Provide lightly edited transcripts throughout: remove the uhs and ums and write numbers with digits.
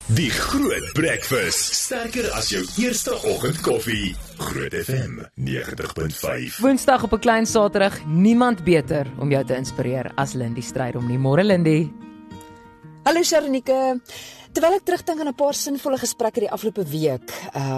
Die Groot Breakfast, sterker as jou eerste oggendkoffie. Groot FM 90.5. Woensdag op 'n klein Saterdag, niemand beter om jou te inspireer as Lindy Strydom nie. Môre Lindy. Hallo Sharonike. Terwyl ek terugdink aan 'n paar sinvolle gesprekke die afgelope week,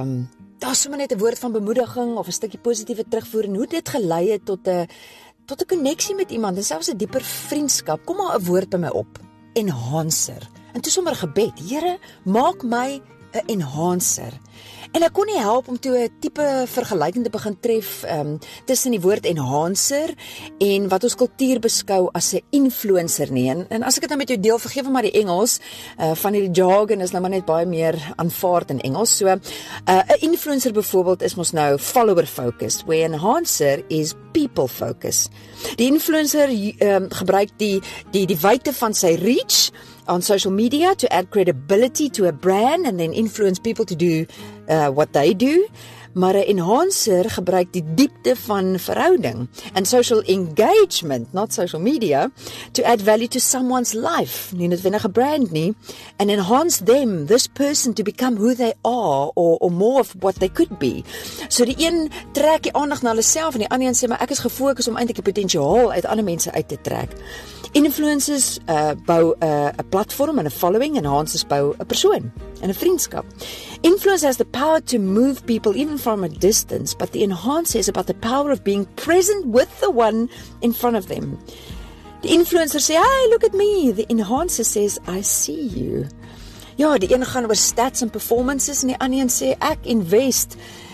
daar is sommer net 'n woord van bemoediging of 'n stukkie positiewe terugvoer en hoe dit gelei het tot 'n koneksie met iemand en selfs 'n dieper vriendskap. Kom maar 'n woord by my op. Enhancer. En toe sommer gebed, Here, maak my 'n enhancer. En ek kon nie help om toe 'n tipe vergelyking te begin tref tussen die woord enhancer en wat ons kultuur beskou as 'n influencer nie. En as ek dit nou met jou deel, vergeef my maar die Engels, van hierdie jargon is nou maar net baie meer aanvaard in Engels. So 'n influencer byvoorbeeld is mos nou follower focused, where enhancer is people focus. Die influencer gebruik die wyte van sy reach on social media to add credibility to a brand and then influence people to do what they do. Maar 'n enhancer gebruik die diepte van verhouding and social engagement, not social media, to add value to someone's life, nie noodwendig 'n brand nie, and enhance them, this person, to become who they are or more of what they could be. So die een trek die aandag na hulle self en die ander een sê, maar ek is gefokus om eintlik die potensiaal uit ander mense uit te trek. Influencers bou 'n platform en 'n following, enhancers bou 'n persoon en 'n vriendskap. Influence has the power to move people even from a distance, but the enhancer is about the power of being present with the one in front of them. The influencer sê, "Hey, look at me." The enhancer says, "I see you." Ja, die een gaan oor stats en performances en die ander een sê, "Ek invest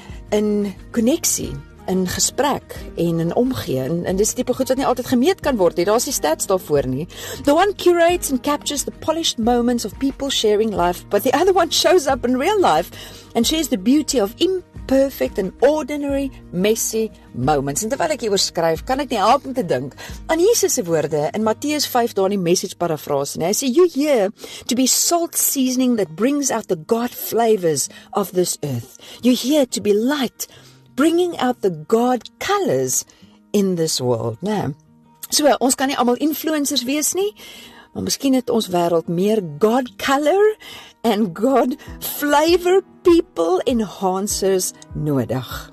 in koneksie, in gesprek en in omgee." En dis tipe goed wat nie altyd gemeet kan word nie. Daar's die stats daarvoor nie. The one curates and captures the polished moments of people sharing life, but the other one shows up in real life and shares the beauty of imperfect and ordinary, messy moments. En terwyl ek hieroor skryf, kan ek nie help om te dink aan Jesus se woorde in Matteus 5 daar in die Message parafrase. Hy sê, "You here to be salt seasoning that brings out the God flavors of this earth. You here to be light, bringing out the God colors in this world." Nee. So, ons kan nie almal influencers wees nie, maar miskien het ons wêreld meer God color and God flavor people enhancers nodig.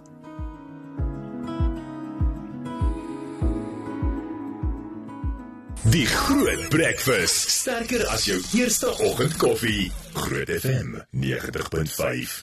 Die Groot Breakfast, sterker as jou eerste oggendkoffie. Groot FM 90.5.